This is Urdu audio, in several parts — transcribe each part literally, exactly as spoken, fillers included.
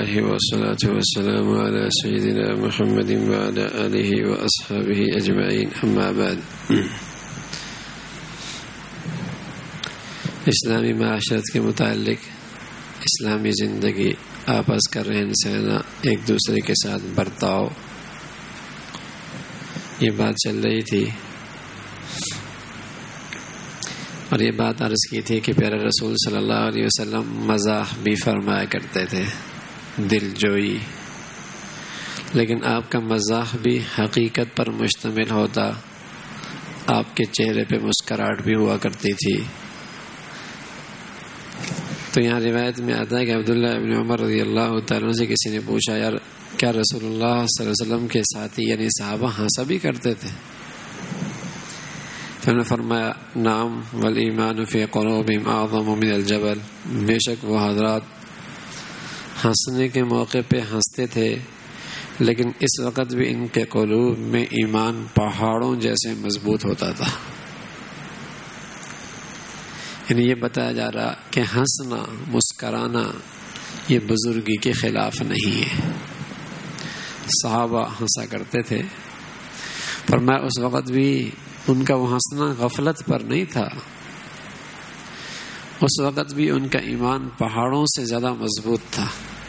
الله والصلاة والسلام على سيدنا محمد وعلى آله وأصحابه أجمعين أما بعد. اسلامی معاشرت کے متعلق اسلامی زندگی، آپس کا رہن سہنا، ایک دوسرے کے ساتھ برتاؤ، یہ بات چل رہی تھی. اور یہ بات عرض کی تھی کہ پیارے رسول صلی اللہ علیہ وسلم مزاح بھی فرمایا کرتے تھے، دل جوئی، لیکن آپ کا مزاح بھی حقیقت پر مشتمل ہوتا. آپ کے چہرے پہ مسکراہٹ بھی ہوا کرتی تھی. تو یہاں روایت میں آتا ہے کہ عبداللہ ابن عمر رضی اللہ تعالیٰ سے کسی نے پوچھا، یار کیا رسول اللہ صلی اللہ علیہ وسلم کے ساتھی یعنی صحابہ ہنسا بھی کرتے تھے؟ تو انہوں نے فرمایا، نعم والایمان فی قلوبہم اعظم من الجبل، بے شک وہ حضرات ہنسنے کے موقع پہ ہنستے تھے، لیکن اس وقت بھی ان کے قلوب میں ایمان پہاڑوں جیسے مضبوط ہوتا تھا. یعنی یہ بتایا جا رہا کہ ہنسنا، مسکرانا یہ بزرگی کے خلاف نہیں ہے. صحابہ ہنسا کرتے تھے، پر میں اس وقت بھی ان کا وہ ہنسنا غفلت پر نہیں تھا، اس وقت بھی ان کا ایمان پہاڑوں سے زیادہ مضبوط تھا.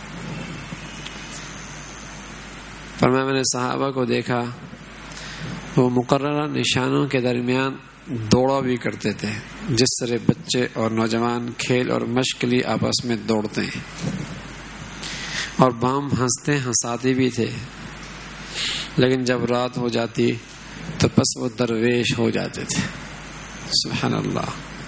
پر میں نے صحابہ کو دیکھا وہ مقررہ نشانوں کے درمیان دوڑا بھی کرتے تھے، جس طرح بچے اور نوجوان کھیل اور مشق کے لیے آپس میں دوڑتے ہیں، اور بام ہنستے ہنساتے بھی تھے. لیکن جب رات ہو جاتی تو پس وہ درویش ہو جاتے تھے. سبحان اللہ.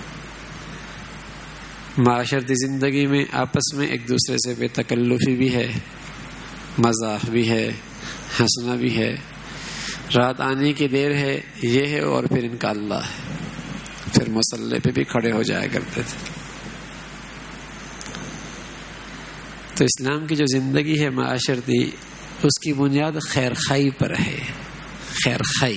معاشرتی زندگی میں آپس میں ایک دوسرے سے بے تکلفی بھی ہے، مزاح بھی ہے، ہنسنا بھی ہے. رات آنے کی دیر ہے یہ ہے، اور پھر ان کا اللہ ہے. پھر مصلی پہ بھی کھڑے ہو جایا کرتے تھے. تو اسلام کی جو زندگی ہے معاشرتی، اس کی بنیاد خیر خائی پر ہے. خیر خائی،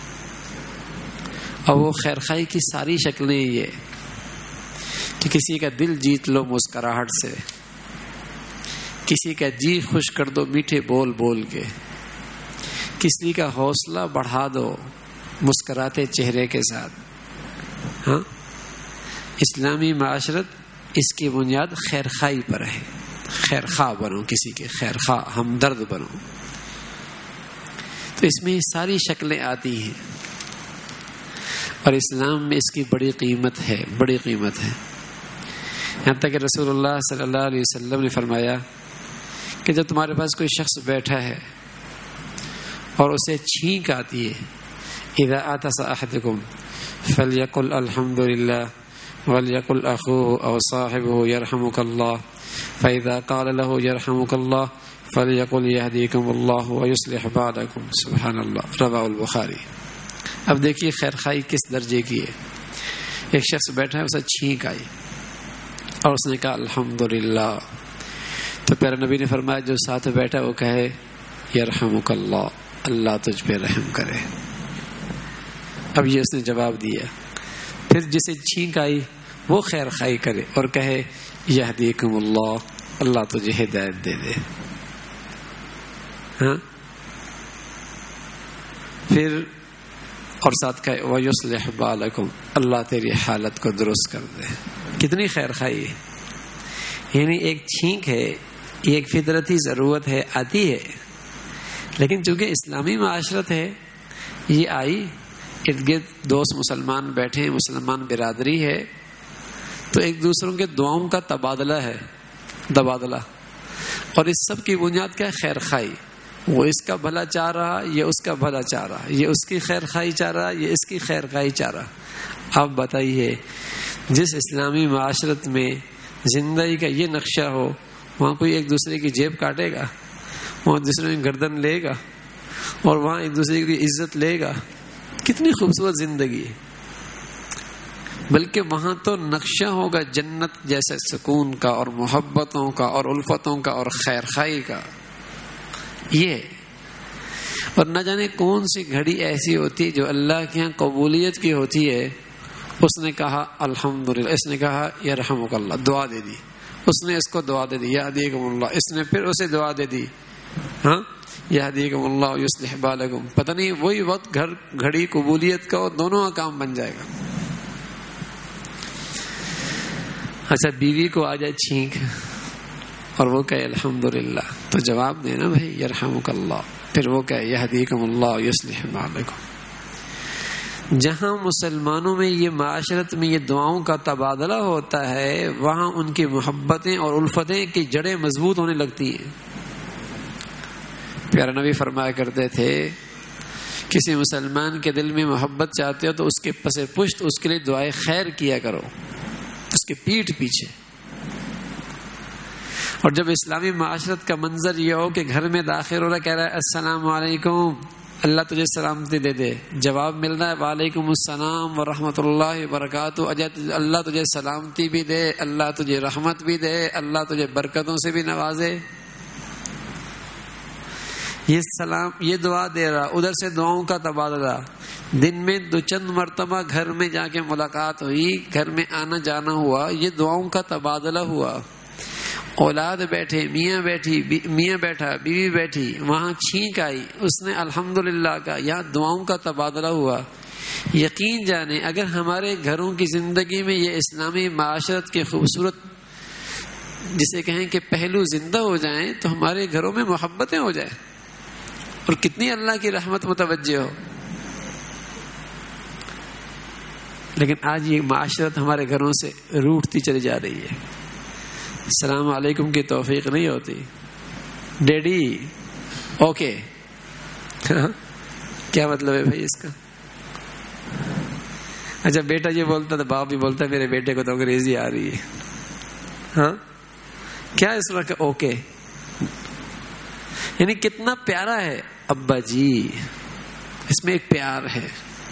اور وہ خیر خائی کی ساری شکلیں یہ کہ کسی کا دل جیت لو مسکراہٹ سے، کسی کا جی خوش کر دو میٹھے بول بول کے، کسی کا حوصلہ بڑھا دو مسکراتے چہرے کے ساتھ. ہاں، اسلامی معاشرت اس کی بنیاد خیر خائی پر ہے. خیر خواہ بنو، کسی کے خیر خواہ، ہمدرد بنو. تو اس میں ساری شکلیں آتی ہیں، اور اسلام میں اس کی بڑی قیمت ہے، بڑی قیمت ہے. یہاں تک کہ رسول اللہ صلی اللہ علیہ وسلم نے فرمایا کہ جب تمہارے پاس کوئی شخص بیٹھا ہے اور اسے چھینک آتی ہے، اذا عطس احدکم فلیقل الحمد للہ ولیقل اخوہ او صاحبہ یرحمک اللہ، فاذا قال له یرحمک اللہ فلیقل یہدیکم اللہ ویصلح بالکم. سبحان اللہ. رواه البخاری. اب دیکھیے خیر خائی کس درجے کی ہے. ایک شخص بیٹھا ہے، اسے چھینک آئی اور اس نے کہا الحمدللہ، تو پیارے نبی نے فرمایا جو ساتھ بیٹھا وہ کہے یرحمک اللہ، اللہ تجھ پہ رحم کرے. اب یہ اس نے جواب دیا. پھر جسے چھینک آئی وہ خیر خائی کرے اور کہے یہدیکم اللہ، اللہ تجھے ہدایت دے دے. ہاں، پھر اور ساتھ کہے وَيُصْلِحْ بَالَكُمْ، اللہ تیری حالت کو درست کر دے. کتنی خیر خائی ہے. یعنی ایک چھینک ہے، ایک فطرتی ضرورت ہے، آتی ہے، لیکن چونکہ اسلامی معاشرت ہے، یہ آئی، ارد گرد دوست مسلمان بیٹھے ہیں، مسلمان برادری ہے، تو ایک دوسروں کے دعاؤں کا تبادلہ ہے، تبادلہ. اور اس سب کی بنیاد کیا ہے؟ خیر خائی. وہ اس کا بھلا چاہ رہا، یہ اس کا بھلا چاہ رہا، یہ اس کی خیر خائی چاہ رہا، یہ اس کی خیر خائی چاہ رہا. اب بتائیے، جس اسلامی معاشرت میں زندگی کا یہ نقشہ ہو، وہاں کوئی ایک دوسرے کی جیب کاٹے گا، وہاں دوسرے کی گردن لے گا، اور وہاں ایک دوسرے کی عزت لے گا. کتنی خوبصورت زندگی ہے. بلکہ وہاں تو نقشہ ہوگا جنت جیسے سکون کا، اور محبتوں کا، اور الفتوں کا، اور خیر خائی کا. یہ اور نہ جانے کون سی گھڑی ایسی ہوتی ہے جو اللہ کے یہاں قبولیت کی ہوتی ہے. اس نے کہا الحمدللہ، اس نے کہا یرحمک اللہ، دعا دے دی، اس نے اس کو دعا دے دی یہدیکم اللہ، اس نے پھر اسے دعا دے دی ہاں یہدیکم اللہ یصلح بالکم، پتہ نہیں وہی وقت گھر گھڑی قبولیت کا دونوں کا کام بن جائے گا۔ اچھا بیوی کو آ جائے چھینک اور وہ کہے الحمدللہ، تو جواب دینا بھائی یرحمک اللہ، پھر وہ کہے یہدیکم اللہ یصلح بالکم۔ جہاں مسلمانوں میں یہ معاشرت میں یہ دعاؤں کا تبادلہ ہوتا ہے، وہاں ان کی محبتیں اور الفتیں کی جڑیں مضبوط ہونے لگتی ہیں۔ پیارا نبی فرمایا کرتے تھے کسی مسلمان کے دل میں محبت چاہتے ہو تو اس کے پس پشت اس کے لیے دعائے خیر کیا کرو، اس کے پیٹھ پیچھے۔ اور جب اسلامی معاشرت کا منظر یہ ہو کہ گھر میں داخل ہو رہا کہہ رہا ہے السلام علیکم، اللہ تجھے سلامتی دے دے، جواب مل رہا ہے وعلیکم السلام ورحمۃ اللہ وبرکاتہ، اللہ تجھے سلامتی بھی دے، اللہ تجھے رحمت بھی دے، اللہ تجھے برکتوں سے بھی نوازے، یہ سلام یہ دعا دے رہا، ادھر سے دعاؤں کا تبادلہ، دن میں دو چند مرتبہ گھر میں جا کے ملاقات ہوئی، گھر میں آنا جانا ہوا، یہ دعاؤں کا تبادلہ ہوا، اولاد بیٹھے، میاں بیٹھی میاں بیٹھا بیوی بیٹھی، وہاں چھینک آئی، اس نے الحمدللہ کا، یہاں دعاؤں کا تبادلہ ہوا۔ یقین جانے اگر ہمارے گھروں کی زندگی میں یہ اسلامی معاشرت کے خوبصورت جسے کہیں کہ پہلو زندہ ہو جائیں تو ہمارے گھروں میں محبتیں ہو جائیں اور کتنی اللہ کی رحمت متوجہ ہو۔ لیکن آج یہ معاشرت ہمارے گھروں سے روٹتی چلی جا رہی ہے، السلام علیکم کی توفیق نہیں ہوتی، ڈیڈی اوکے کیا مطلب ہے بھائی اس کا؟ اچھا بیٹا یہ بولتا تو باپ بھی بولتا ہے میرے بیٹے کو تو انگریزی آ رہی ہے، ہاں کیا اس وقت اوکے، یعنی کتنا پیارا ہے ابا جی، اس میں ایک پیار ہے،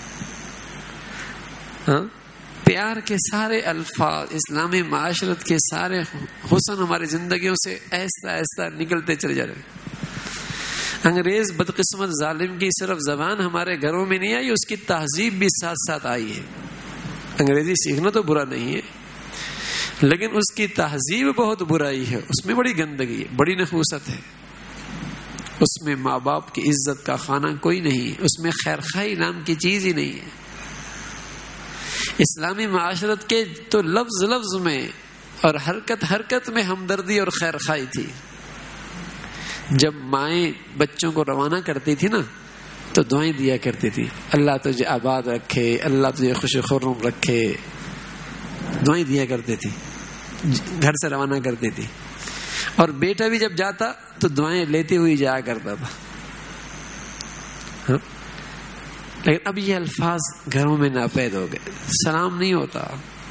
ہاں پیار کے سارے الفاظ اسلامی معاشرت کے سارے حسن ہماری زندگیوں سے ایسا ایسا نکلتے چلے جا رہے ہیں۔ انگریز بدقسمت ظالم کی صرف زبان ہمارے گھروں میں نہیں آئی، اس کی تہذیب بھی ساتھ ساتھ آئی ہے۔ انگریزی سیکھنا تو برا نہیں ہے، لیکن اس کی تہذیب بہت برائی ہے، اس میں بڑی گندگی ہے، بڑی نحوست ہے، اس میں ماں باپ کی عزت کا خانہ کوئی نہیں، اس میں خیر خواہی نام کی چیز ہی نہیں ہے۔ اسلامی معاشرت کے تو لفظ لفظ میں اور حرکت حرکت میں ہمدردی اور خیر خواہی تھی۔ جب مائیں بچوں کو روانہ کرتی تھی نا تو دعائیں دیا کرتی تھی، اللہ تجھے آباد رکھے، اللہ تجھے خوش خرم رکھے، دعائیں دیا کرتی تھی، گھر سے روانہ کرتی تھی۔ اور بیٹا بھی جب جاتا تو دعائیں لیتے ہوئی جایا کرتا تھا، ہاں؟ لیکن اب یہ الفاظ گھروں میں ناپید ہو گئے، سلام نہیں ہوتا،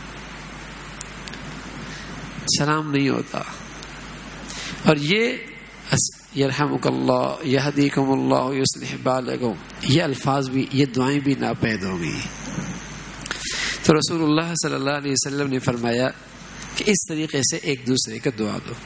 سلام نہیں ہوتا، اور یہ یرحمک اللہ یہدیکم اللہ یصلح بالکم یہ الفاظ بھی، یہ دعائیں بھی ناپید ہو گئی۔ تو رسول اللہ صلی اللہ علیہ وسلم نے فرمایا کہ اس طریقے سے ایک دوسرے کا دعا دو۔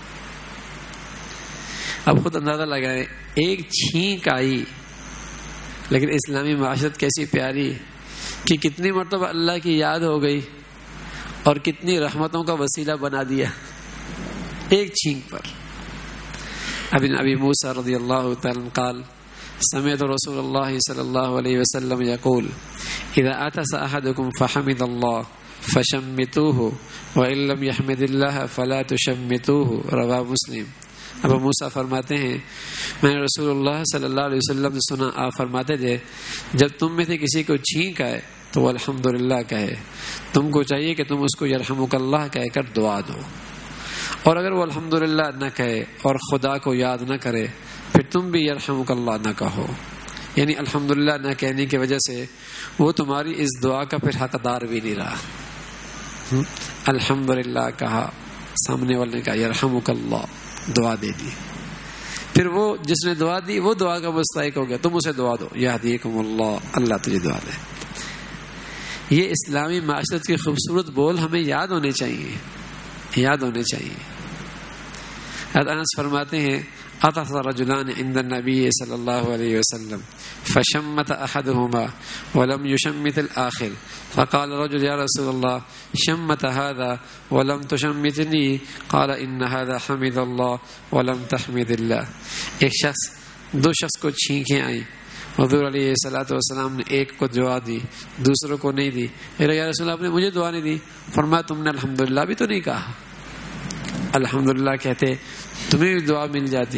اب خود اندازہ لگائیں، ایک چھینک آئی لیکن اسلامی معاشرت کیسی پیاری کہ کتنی مرتبہ اللہ کی یاد ہو گئی اور کتنی رحمتوں کا وسیلہ بنا دیا ایک چھینک پر۔ ابن ابی موسیٰ رضی اللہ تعالی قال سمعت رسول اللہ صلی اللہ علیہ وسلم یقول اذا عطس احدکم فحمد اللہ فشمتوه وان لم يحمد اللہ فلا تشمتوه، رواہ مسلم۔ ابو موسیٰ فرماتے ہیں میں نے رسول اللہ صلی اللہ علیہ وسلم سے سنا، آپ فرماتے تھے جب تم میں سے کسی کو چھینک آئے تو وہ الحمدللہ کہے، تم کو چاہیے کہ تم اس کو یرحمک اللہ کہہ کر دعا دو، اور اگر وہ الحمدللہ نہ کہے اور خدا کو یاد نہ کرے پھر تم بھی یرحمک اللہ نہ کہو، یعنی الحمدللہ نہ کہنے کی وجہ سے وہ تمہاری اس دعا کا پھر حقدار بھی نہیں رہا۔ الحمدللہ کہا، سامنے والے نے کہا یرحمک اللہ، دعا دے دی، پھر وہ جس نے دعا دی وہ دعا کا مستحق ہو گیا، تم اسے دعا دو یہدیکم اللہ، اللہ تجھے دعا دے۔ یہ اسلامی معاشرت کے خوبصورت بول ہمیں یاد ہونے چاہیے، یاد ہونے چاہیے۔ حضرت انس فرماتے ہیں عطس رجلان عند النبی صلی اللہ علیہ وسلم فشمت احدهما ولم يشمت الاخر فقال رجل یا رسول اللہ شمت هذا ولم تشمتنی قال ان هذا حمد اللہ ولم تحمد اللہ۔ ایک شخص دو شخص کو چھینکیں آئیں، حضور علیہ الصلوۃ والسلام نے ایک کو دعا دی دوسروں کو نہیں دی۔ یا رسول اللہ آپ نے مجھے دعا نہیں دی، فرمایا تم نے الحمدللہ بھی تو نہیں کہا، الحمدللہ کہتے تمہیں بھی دعا مل جاتی۔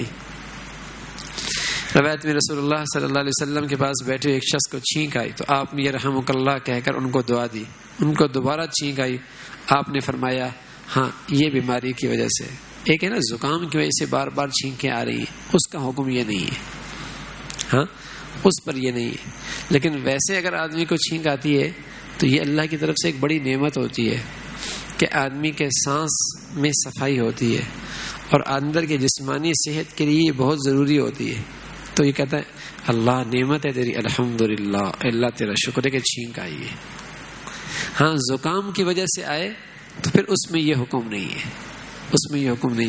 روایت میں رسول اللہ صلی اللہ علیہ وسلم کے پاس بیٹھے ایک شخص کو چھینک آئی تو آپ نے یرحمک اللہ کہہ کر ان کو دعا دی، ان کو دوبارہ چھینک آئی، آپ نے فرمایا ہاں یہ بیماری کی وجہ سے، ایک ہے نا زکام کی وجہ سے بار بار چھینکیں آ رہی ہیں، اس کا حکم یہ نہیں ہے، ہاں اس پر یہ نہیں ہے، لیکن ویسے اگر آدمی کو چھینک آتی ہے تو یہ اللہ کی طرف سے ایک بڑی نعمت ہوتی ہے کہ آدمی کے سانس میں صفائی ہوتی ہے اور اندر کے جسمانی صحت کے لیے بہت ضروری ہوتی ہے۔ تو یہ کہتا ہے اللہ نعمت ہے تیری، الحمدللہ، اللہ تیرا شکر ہے کہ چھینک آئی ہے۔ ہاں زکام کی وجہ سے آئے تو پھر اس میں یہ حکم نہیں ہے، اس میں یہ حکم نہیں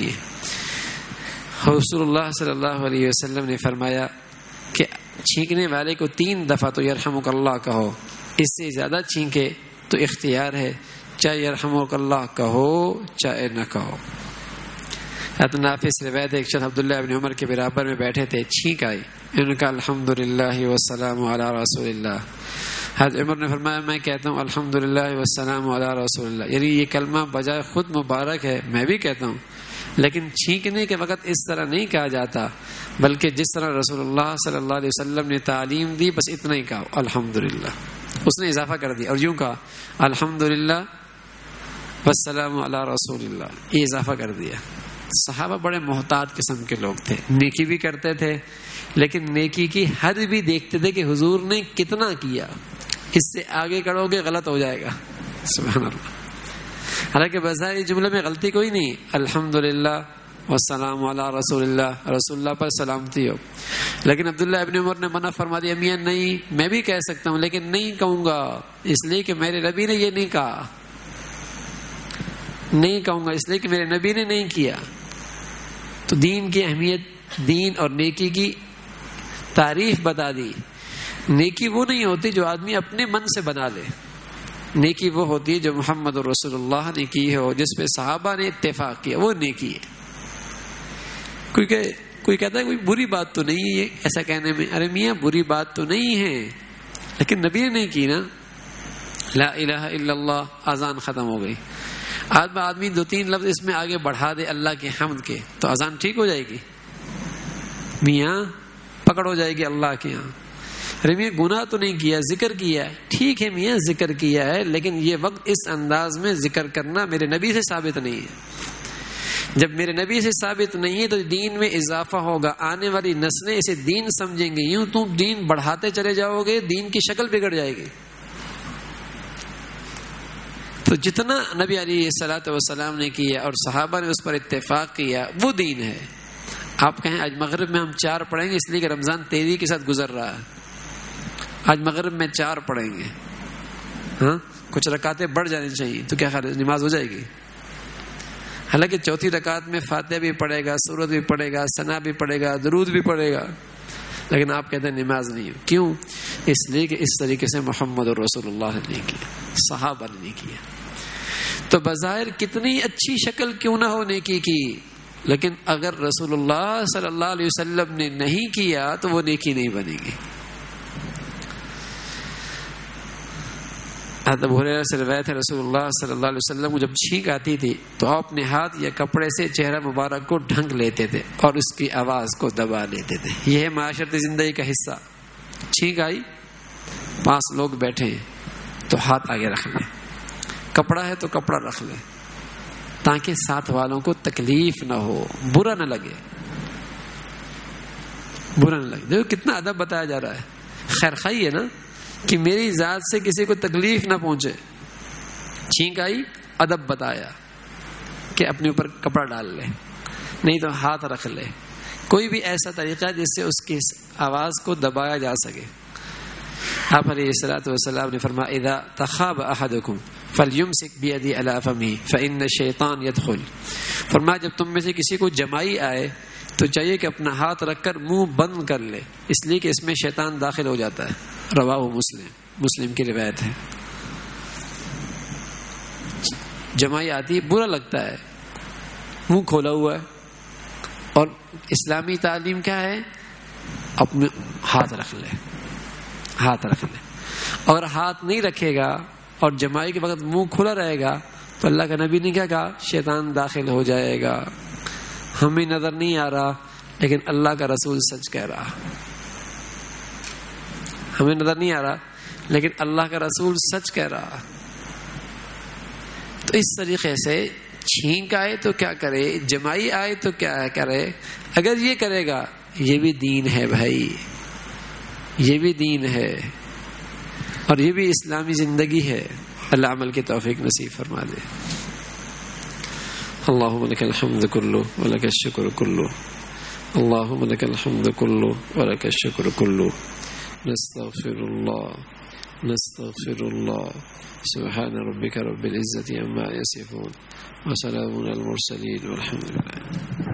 ہے۔ رسول اللہ صلی اللہ علیہ وسلم نے فرمایا کہ چھینکنے والے کو تین دفعہ تو یرحمک اللہ کہو، اس سے زیادہ چھینکے تو اختیار ہے، چاہے یرحمک اللہ کہو چاہے نہ کہو۔ حضرت نافع سے روایت ہے ایک شخص عبداللہ ابن عمر کے برابر میں بیٹھے تھے، چھینک آئی، انہوں نے کہا الحمدللہ والسلام علی رسول اللہ۔ حضرت عمر نے فرمایا میں کہتا ہوں الحمدللہ والسلام علی رسول اللہ، یعنی یہ کلمہ بجائے خود مبارک ہے، میں بھی کہتا ہوں، لیکن چھینکنے کے وقت اس طرح نہیں کہا جاتا، بلکہ جس طرح رسول اللہ صلی اللہ علیہ وسلم نے تعلیم دی بس اتنا ہی کہا الحمدللہ۔ اس نے اضافہ کر دیا اور یوں کہا الحمدللہ والسلام علی رسول اللہ، یہ اضافہ کر دیا۔ صحابہ بڑے محتاط قسم کے لوگ تھے، نیکی بھی کرتے تھے لیکن نیکی کی حد بھی دیکھتے تھے کہ حضور نے کتنا کیا، اس سے آگے کرو گے غلط ہو جائے گا، سبحان اللہ۔ حالانکہ بظاہر جملے میں غلطی کوئی نہیں، الحمدللہ والسلام علی رسول اللہ، رسول اللہ پر سلامتی ہو، لیکن عبداللہ ابن عمر نے منع فرما دیا میاں نہیں میں بھی کہہ سکتا ہوں لیکن نہیں کہوں گا، اس لیے کہ میرے نبی نے یہ نہیں کہا، نہیں کہوں گا اس لیے کہ میرے نبی نے نہیں کیا۔ تو دین کی اہمیت، دین اور نیکی کی تعریف بتا دی۔ نیکی وہ نہیں ہوتی جو آدمی اپنے من سے بنا لے، نیکی وہ ہوتی ہے جو محمد رسول اللہ نے کی ہو، جس پہ صحابہ نے اتفاق کیا، وہ نیکی ہے۔ کوئی کہ کوئی کہتا ہے کوئی بری بات تو نہیں ہے یہ ایسا کہنے میں، ارے میاں بری بات تو نہیں ہے لیکن نبی نے نہیں کی نا، لا الہ الا اللہ، اذان ختم ہو گئی، آدمی آدمی دو تین لفظ اس میں آگے بڑھا دے اللہ کے حمد کے تو اذان ٹھیک ہو جائے گی، میاں پکڑ ہو جائے گی اللہ کے یہاں۔ ارے میاں گناہ تو نہیں کیا، ذکر کیا ہے، ٹھیک ہے میاں ذکر کیا ہے لیکن یہ وقت اس انداز میں ذکر کرنا میرے نبی سے ثابت نہیں ہے۔ جب میرے نبی سے ثابت نہیں ہے تو دین میں اضافہ ہوگا، آنے والی نسلیں اسے دین سمجھیں گے، یوں تم دین بڑھاتے چلے جاؤ گے دین کی شکل بگڑ جائے گی۔ تو جتنا نبی علیہ الصلوۃ والسلام نے کیا اور صحابہ نے اس پر اتفاق کیا وہ دین ہے۔ آپ کہیں آج مغرب میں ہم چار پڑھیں گے اس لیے کہ رمضان تیزی کے ساتھ گزر رہا ہے، آج مغرب میں چار پڑھیں گے، ہاں کچھ رکعتیں بڑھ جانی چاہیے تو کیا خیال نماز ہو جائے گی؟ حالانکہ چوتھی رکعت میں فاتحہ بھی پڑھے گا، سورت بھی پڑھے گا، ثنا بھی پڑھے گا، درود بھی پڑھے گا، لیکن آپ کہتے ہیں نماز نہیں ہو، کیوں؟ اس لیے کہ اس طریقے سے محمد رسول اللہ نے کیا، صحابہ نے نہیں کیا۔ تو بظاہر کتنی اچھی شکل کیوں نہ ہو نیکی کی، لیکن اگر رسول اللہ صلی اللہ علیہ وسلم نے نہیں کیا تو وہ نیکی نہیں بنے گی۔ ابو ہریرہ سے روایت ہے رسول اللہ صلی اللہ علیہ وسلم کو جب چھینک آتی تھی تو آپ اپنے ہاتھ یا کپڑے سے چہرہ مبارک کو ڈھنک لیتے تھے اور اس کی آواز کو دبا لیتے تھے۔ یہ ہے معاشرتی زندگی کا حصہ۔ چھینک آئی، پانچ لوگ بیٹھے ہیں تو ہاتھ آگے رکھ لیں، کپڑا ہے تو کپڑا رکھ لیں تاکہ ساتھ والوں کو تکلیف نہ ہو، برا نہ لگے، برا نہ لگے۔ دیکھو کتنا ادب بتایا جا رہا ہے، خیر خواہی ہے نا کہ میری ذات سے کسی کو تکلیف نہ پہنچے۔ چھینک آئی، ادب بتایا کہ اپنے اوپر کپڑا ڈال لے، نہیں تو ہاتھ رکھ لے، کوئی بھی ایسا طریقہ جس سے اس کی آواز کو دبایا جا سکے۔ آپ علیہ الصلوۃ والسلام نے فرمایا اذا تخاب احدکم فَلْيُمْسِكْ بِيَدِهِ عَلَىٰ فَمِهِ فَإِنَّ الشَّيْطَانَ يَدْخُلُ. فرمایا جب تم میں سے کسی کو جمائی آئے تو چاہیے کہ اپنا ہاتھ رکھ کر منہ بند کر لے، اس لیے کہ اس میں شیطان داخل ہو جاتا ہے. رواہ مسلم، مسلم کی روایت ہے. جمائی آتی ہے، برا لگتا ہے، منہ کھولا ہوا ہے، اور اسلامی تعلیم کیا ہے؟ اپنے ہاتھ رکھ لے، ہاتھ رکھ لے. اور ہاتھ نہیں رکھے گا اور جمائی کے وقت منہ کھلا رہے گا تو اللہ کا نبی نے کیا کہا؟ شیطان داخل ہو جائے گا. ہمیں نظر نہیں آ رہا لیکن اللہ کا رسول سچ کہہ رہا. ہمیں نظر نہیں آ رہا لیکن اللہ کا رسول سچ کہہ رہا. تو اس طریقے سے چھینک آئے تو کیا کرے، جمائی آئے تو کیا کرے. اگر یہ کرے گا یہ بھی دین ہے بھائی، یہ بھی دین ہے اور یہ بھی اسلامی زندگی ہے. اللہ عمل کی توفیق نصیب فرما دے. اللہم لک الحمد کلہ ولک الشکر کلہ، اللہم لک الحمد کلہ ولک الشکر کلہ. نستغفر اللہ نستغفر اللہ. سبحان ربک رب العزة عما یصفون وسلام علی المرسلین والحمد للہ.